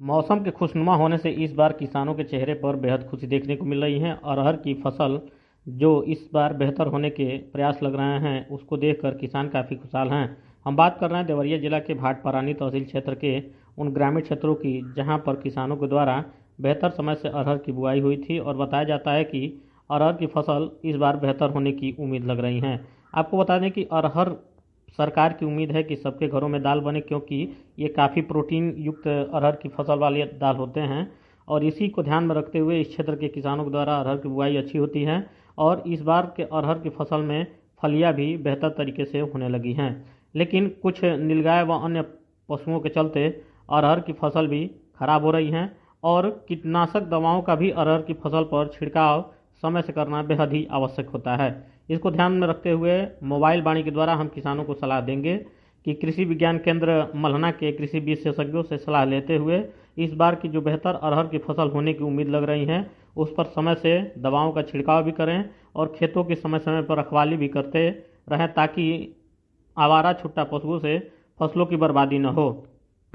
मौसम के खुशनुमा होने से इस बार किसानों के चेहरे पर बेहद खुशी देखने को मिल रही है। अरहर की फसल जो इस बार बेहतर होने के प्रयास लग रहे हैं, उसको देखकर किसान काफ़ी खुशहाल हैं। हम बात कर रहे हैं देवरिया जिला के भाटपरानी तहसील क्षेत्र के उन ग्रामीण क्षेत्रों की, जहां पर किसानों के द्वारा बेहतर समय से अरहर की बुआई हुई थी और बताया जाता है कि अरहर की फसल इस बार बेहतर होने की उम्मीद लग रही है। आपको बता दें कि अरहर सरकार की उम्मीद है कि सबके घरों में दाल बने, क्योंकि ये काफ़ी प्रोटीन युक्त अरहर की फसल वाले दाल होते हैं और इसी को ध्यान में रखते हुए इस क्षेत्र के किसानों के द्वारा अरहर की बुआई अच्छी होती है और इस बार के अरहर की फसल में फलियां भी बेहतर तरीके से होने लगी हैं। लेकिन कुछ नीलगाय व अन्य पशुओं के चलते अरहर की फसल भी खराब हो रही हैं और कीटनाशक दवाओं का भी अरहर की फसल पर छिड़काव समय से करना बेहद ही आवश्यक होता है। इसको ध्यान में रखते हुए मोबाइल वाणी के द्वारा हम किसानों को सलाह देंगे कि कृषि विज्ञान केंद्र मल्हना के कृषि विशेषज्ञों से सलाह लेते हुए इस बार की जो बेहतर अरहर की फसल होने की उम्मीद लग रही है, उस पर समय से दवाओं का छिड़काव भी करें और खेतों की समय समय पर रखवाली भी करते रहें, ताकि आवारा छुट्टा पशुओं से फसलों की बर्बादी न हो।